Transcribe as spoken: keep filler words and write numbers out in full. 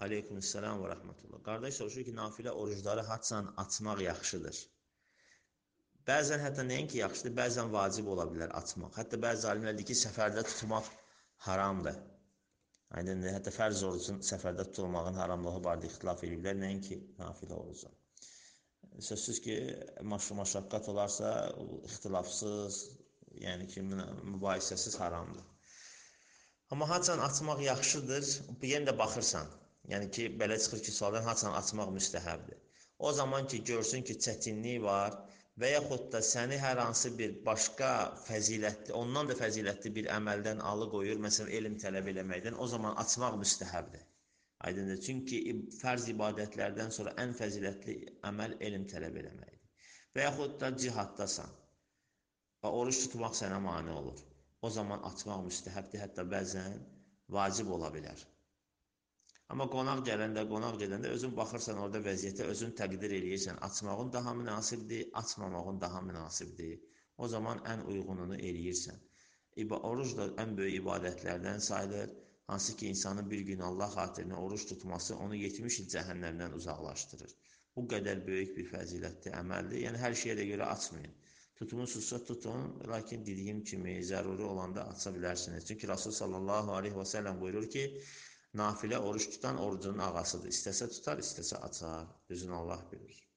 Aleykümselam və rəhmətullah. Qardaş soruşur ki, nafilə orucları haçan açmaq yaxşıdır? Bəzən hətta nəinki yaxşıdır, bəzən vacib ola bilər açmaq. Hətta bəzi alimlər deyir ki, səfərdə tutmaq haramdır. Aydındır, hətta fərz orucun səfərdə tutulmağın haramlığı barədə ixtilaf edirlər, nəinki nafilə orucun. Sözsüz ki, maşaqqat olarsa, ixtilafsız, yəni ki, mübahisəsiz haramdır. Amma haçan açmaq yaxşıdır, yenə də baxırsan. Yəni ki, belə çıxır ki, sualdan haçan açmaq müstəhəbdir. O zaman ki, görsün ki, çətinlik var və yaxud da səni hər hansı bir başqa fəzilətli, ondan da fəzilətli bir əməldən alıqoyur, məsələn, elm tələb eləməkdən, o zaman açmaq müstəhəbdir. Aydındır, çünki fərz ibadətlərdən sonra ən fəzilətli əməl elm tələb eləməkdir. Və yaxud da cihaddasan və oruç tutmaq sənə mane olur. O zaman açmaq müstəhəbdir, hətta bəzən vacib ola bilər. Amma qonaq gələndə, qonaq gedəndə özün baxırsan orada vəziyyətə, özün təqdir eləyirsən. Açmağın daha münasibdir, açmamağın daha münasibdir. O zaman ən uyğununu eləyirsən. Oruc da ən böyük ibadətlərdən sayılır. Hansı ki, insanın bir gün Allah xatirinə oruç tutması onu yetmiş il cəhənnəmdən uzaqlaşdırır. Bu qədər böyük bir fəzilətli əməldir. Yəni, hər şeyə də görə açmayın. Tutmusunuzsa tutun, lakin dediyim kimi zəruri olanda aça bilərsiniz. Çünki Rasul sallallahu aleyhi və səlləm buyurur ki, nafilə oruç tutan orucunun ağasıdır. İstəsə tutar, istəsə açar. Düzünü Allah bilir.